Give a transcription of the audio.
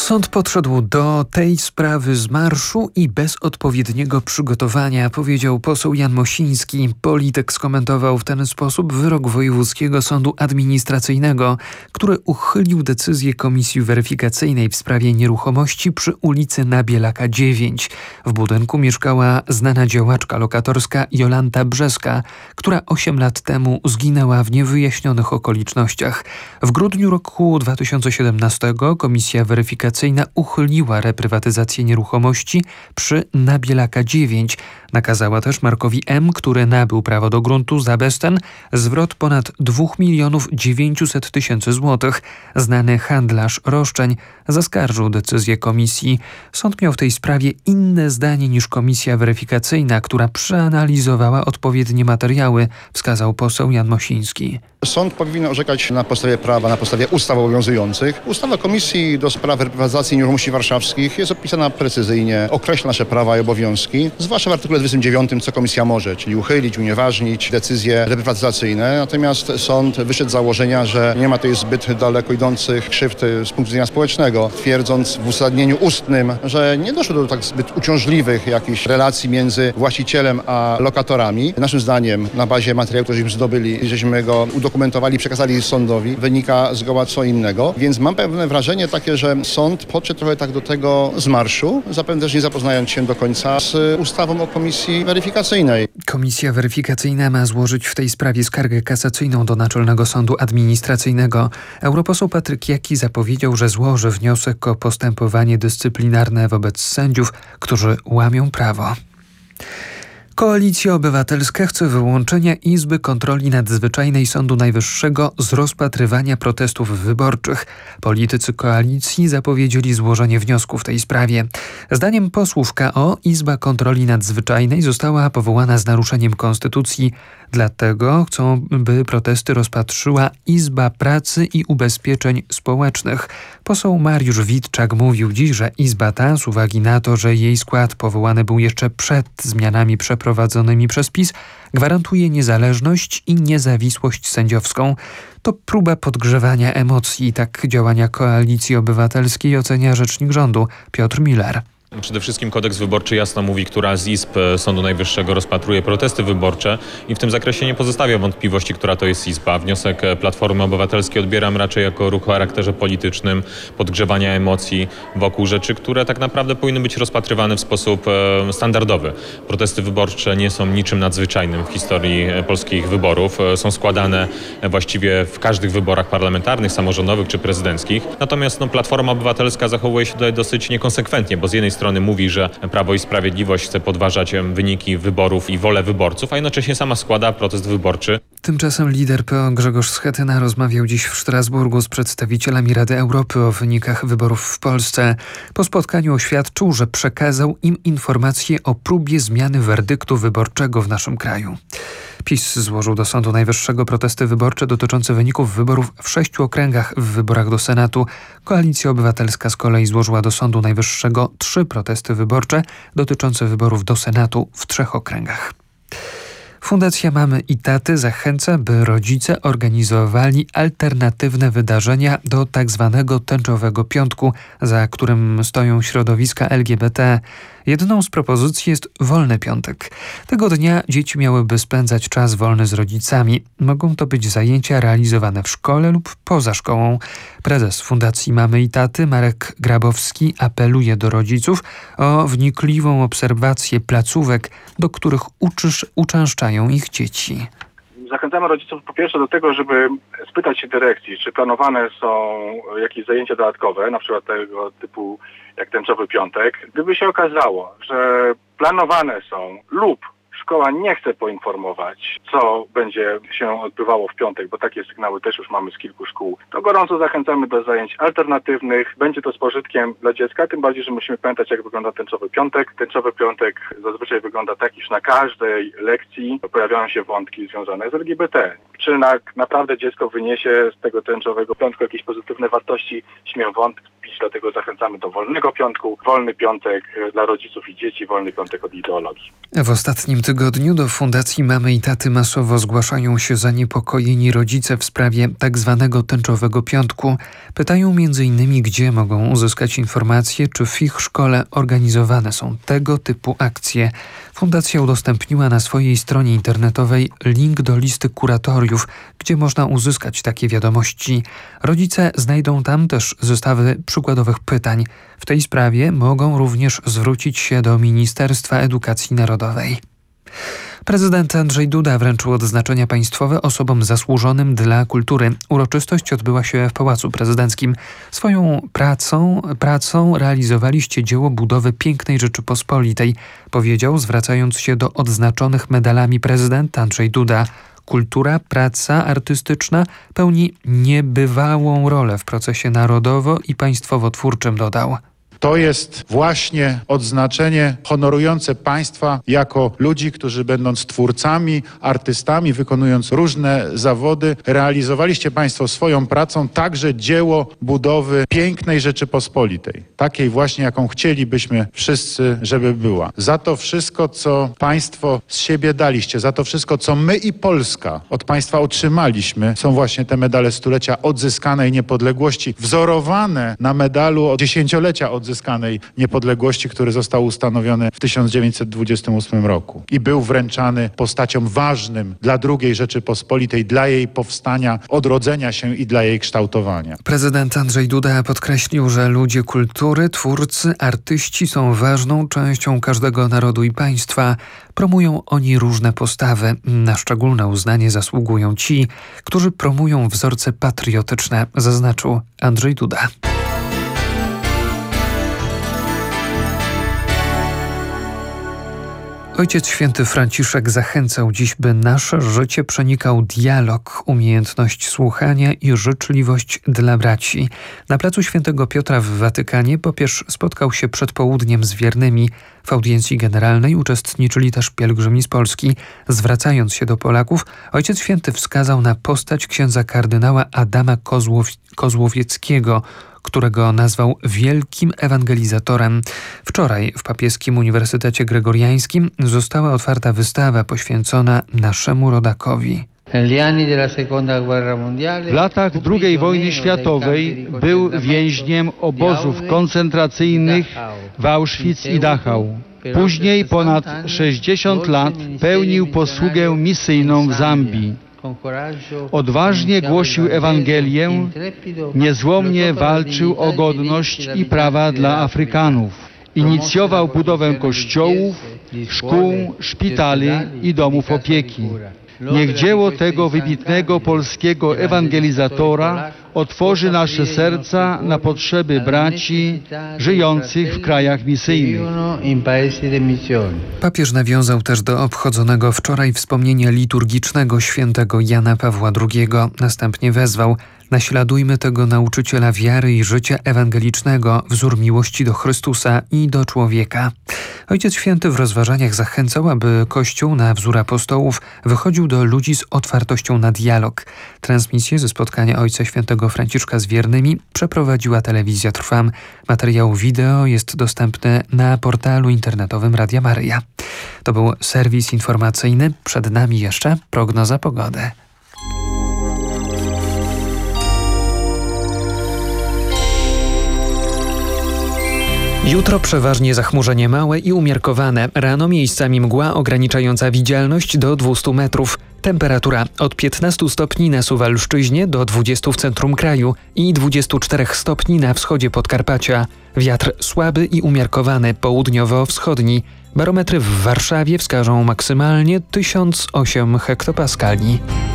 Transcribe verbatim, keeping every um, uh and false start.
Sąd podszedł do tej sprawy z marszu i bez odpowiedniego przygotowania, powiedział poseł Jan Mosiński. Polityk skomentował w ten sposób wyrok Wojewódzkiego Sądu Administracyjnego, który uchylił decyzję Komisji Weryfikacyjnej w sprawie nieruchomości przy ulicy Nabielaka dziewięć. W budynku mieszkała znana działaczka lokatorska Jolanta Brzeska, która osiem lat temu zginęła w niewyjaśnionych okolicznościach. W grudniu roku dwa tysiące siedemnastego Komisja Weryfikacyjna uchyliła reprywatyzację nieruchomości przy Nabielaka dziewięć. Nakazała też Markowi M., który nabył prawo do gruntu za bezcen, zwrot ponad dwa miliony dziewięćset tysięcy złotych. Znany handlarz roszczeń zaskarżył decyzję komisji. Sąd miał w tej sprawie inne zdanie niż Komisja Weryfikacyjna, która przeanalizowała odpowiednie materiały, wskazał poseł Jan Mosiński. Sąd powinien orzekać na podstawie prawa, na podstawie ustaw obowiązujących. Ustawa Komisji do spraw reprywatyzacji nieruchomości warszawskich jest opisana precyzyjnie, określa nasze prawa i obowiązki, zwłaszcza w artykule dwudziestym dziewiątym, co komisja może, czyli uchylić, unieważnić decyzje reprywatyzacyjne. Natomiast sąd wyszedł z założenia, że nie ma tutaj zbyt daleko idących krzywd z punktu widzenia społecznego, twierdząc w uzasadnieniu ustnym, że nie doszło do tak zbyt uciążliwych jakichś relacji między właścicielem a lokatorami. Naszym zdaniem, na bazie materiału, który żeśmy zdobyli, żeśmy go udokumentowali, przekazali sądowi, wynika zgoła co innego. Więc mam pewne wrażenie takie, że sąd podszedł trochę tak do tego z marszu, zapewne też nie zapoznając się do końca z ustawą o Komisji Weryfikacyjnej. Komisja Weryfikacyjna ma złożyć w tej sprawie skargę kasacyjną do Naczelnego Sądu Administracyjnego. Europoseł Patryk Jaki zapowiedział, że złoży wniosek o postępowanie dyscyplinarne wobec sędziów, którzy łamią prawo. Koalicja Obywatelska chce wyłączenia Izby Kontroli Nadzwyczajnej Sądu Najwyższego z rozpatrywania protestów wyborczych. Politycy koalicji zapowiedzieli złożenie wniosku w tej sprawie. Zdaniem posłów K O Izba Kontroli Nadzwyczajnej została powołana z naruszeniem konstytucji. Dlatego chcą, by protesty rozpatrzyła Izba Pracy i Ubezpieczeń Społecznych. Poseł Mariusz Witczak mówił dziś, że Izba ta, z uwagi na to, że jej skład powołany był jeszcze przed zmianami przeprowadzonymi przez PiS, gwarantuje niezależność i niezawisłość sędziowską. To próba podgrzewania emocji. Tak działania Koalicji Obywatelskiej ocenia rzecznik rządu Piotr Miller. Przede wszystkim kodeks wyborczy jasno mówi, która z izb Sądu Najwyższego rozpatruje protesty wyborcze i w tym zakresie nie pozostawia wątpliwości, która to jest izba. Wniosek Platformy Obywatelskiej odbieram raczej jako ruch o charakterze politycznym, podgrzewania emocji wokół rzeczy, które tak naprawdę powinny być rozpatrywane w sposób standardowy. Protesty wyborcze nie są niczym nadzwyczajnym w historii polskich wyborów. Są składane właściwie w każdych wyborach parlamentarnych, samorządowych czy prezydenckich. Natomiast no, Platforma Obywatelska zachowuje się tutaj dosyć niekonsekwentnie, bo z jednej strony mówi, że Prawo i Sprawiedliwość chce podważać wyniki wyborów i wolę wyborców, a jednocześnie sama składa protest wyborczy. Tymczasem lider P O Grzegorz Schetyna rozmawiał dziś w Strasburgu z przedstawicielami Rady Europy o wynikach wyborów w Polsce. Po spotkaniu oświadczył, że przekazał im informacje o próbie zmiany werdyktu wyborczego w naszym kraju. PiS złożył do Sądu Najwyższego protesty wyborcze dotyczące wyników wyborów w sześciu okręgach w wyborach do Senatu. Koalicja Obywatelska z kolei złożyła do Sądu Najwyższego trzy protesty wyborcze dotyczące wyborów do Senatu w trzech okręgach. Fundacja Mamy i Taty zachęca, by rodzice organizowali alternatywne wydarzenia do tak zwanego tęczowego piątku, za którym stoją środowiska L G B T. Jedną z propozycji jest wolny piątek. Tego dnia dzieci miałyby spędzać czas wolny z rodzicami. Mogą to być zajęcia realizowane w szkole lub poza szkołą. Prezes Fundacji Mamy i Taty Marek Grabowski apeluje do rodziców o wnikliwą obserwację placówek, do których uczysz, uczęszczają ich dzieci. Zachęcamy rodziców po pierwsze do tego, żeby spytać się dyrekcji, czy planowane są jakieś zajęcia dodatkowe, na przykład tego typu jak tęczowy piątek. Gdyby się okazało, że planowane są lub szkoła nie chce poinformować, co będzie się odbywało w piątek, bo takie sygnały też już mamy z kilku szkół, to gorąco zachęcamy do zajęć alternatywnych. Będzie to z pożytkiem dla dziecka, tym bardziej, że musimy pamiętać, jak wygląda tęczowy piątek. Tęczowy piątek zazwyczaj wygląda tak, iż na każdej lekcji pojawiają się wątki związane z L G B T. Czy na, naprawdę dziecko wyniesie z tego tęczowego piątku jakieś pozytywne wartości? Śmiem wątpić. nastąpić, dlatego zachęcamy do wolnego piątku, wolny piątek dla rodziców i dzieci, wolny piątek od ideologii. W ostatnim tygodniu do Fundacji Mamy i Taty masowo zgłaszają się zaniepokojeni rodzice w sprawie tak zwanego tęczowego piątku. Pytają między innymi, gdzie mogą uzyskać informacje, czy w ich szkole organizowane są tego typu akcje. Fundacja udostępniła na swojej stronie internetowej link do listy kuratoriów, gdzie można uzyskać takie wiadomości. Rodzice znajdą tam też zestawy przykładowych pytań. W tej sprawie mogą również zwrócić się do Ministerstwa Edukacji Narodowej. Prezydent Andrzej Duda wręczył odznaczenia państwowe osobom zasłużonym dla kultury. Uroczystość odbyła się w Pałacu Prezydenckim. Swoją pracą, pracą realizowaliście dzieło budowy pięknej Rzeczypospolitej, powiedział, zwracając się do odznaczonych medalami prezydent Andrzej Duda. Kultura, praca artystyczna pełni niebywałą rolę w procesie narodowo- i państwowo-twórczym, dodał. To jest właśnie odznaczenie honorujące państwa jako ludzi, którzy będąc twórcami, artystami, wykonując różne zawody, realizowaliście państwo swoją pracą także dzieło budowy pięknej Rzeczypospolitej. Takiej właśnie, jaką chcielibyśmy wszyscy, żeby była. Za to wszystko, co państwo z siebie daliście, za to wszystko, co my i Polska od państwa otrzymaliśmy, są właśnie te medale stulecia odzyskanej niepodległości, wzorowane na medalu od dziesięciolecia odzyskanej odzyskanej niepodległości, który został ustanowiony w tysiąc dziewięćset dwudziestym ósmym roku i był wręczany postaciom ważnym dla drugiej Rzeczypospolitej, dla jej powstania, odrodzenia się i dla jej kształtowania. Prezydent Andrzej Duda podkreślił, że ludzie kultury, twórcy, artyści są ważną częścią każdego narodu i państwa. Promują oni różne postawy. Na szczególne uznanie zasługują ci, którzy promują wzorce patriotyczne, zaznaczył Andrzej Duda. Ojciec Święty Franciszek zachęcał dziś, by nasze życie przenikał dialog, umiejętność słuchania i życzliwość dla braci. Na placu Świętego Piotra w Watykanie papież spotkał się przed południem z wiernymi. W audiencji generalnej uczestniczyli też pielgrzymi z Polski. Zwracając się do Polaków, Ojciec Święty wskazał na postać księdza kardynała Adama Kozłow- Kozłowieckiego, którego nazwał wielkim ewangelizatorem. Wczoraj w Papieskim Uniwersytecie Gregoriańskim została otwarta wystawa poświęcona naszemu rodakowi. W latach drugiej wojny światowej był więźniem obozów koncentracyjnych w Auschwitz i Dachau. Później ponad sześćdziesiąt lat pełnił posługę misyjną w Zambii. Odważnie głosił Ewangelię, niezłomnie walczył o godność i prawa dla Afrykanów. Inicjował budowę kościołów, szkół, szpitali i domów opieki. Niech dzieło tego wybitnego polskiego ewangelizatora otworzy nasze serca na potrzeby braci żyjących w krajach misyjnych. Papież nawiązał też do obchodzonego wczoraj wspomnienia liturgicznego świętego Jana Pawła drugiego. Następnie wezwał: naśladujmy tego nauczyciela wiary i życia ewangelicznego, wzór miłości do Chrystusa i do człowieka. Ojciec Święty w rozważaniach zachęcał, aby Kościół na wzór apostołów wychodził do ludzi z otwartością na dialog. Transmisję ze spotkania Ojca Świętego Franciszka z wiernymi przeprowadziła telewizja Trwam. Materiał wideo jest dostępny na portalu internetowym Radia Maryja. To był serwis informacyjny. Przed nami jeszcze prognoza pogody. Jutro przeważnie zachmurzenie małe i umiarkowane. Rano miejscami mgła ograniczająca widzialność do dwieście metrów. Temperatura od piętnastu stopni na Suwalszczyźnie do dwudziestu w centrum kraju i dwudziestu czterech stopni na wschodzie Podkarpacia. Wiatr słaby i umiarkowany, południowo-wschodni. Barometry w Warszawie wskażą maksymalnie tysiąc osiem hektopaskali.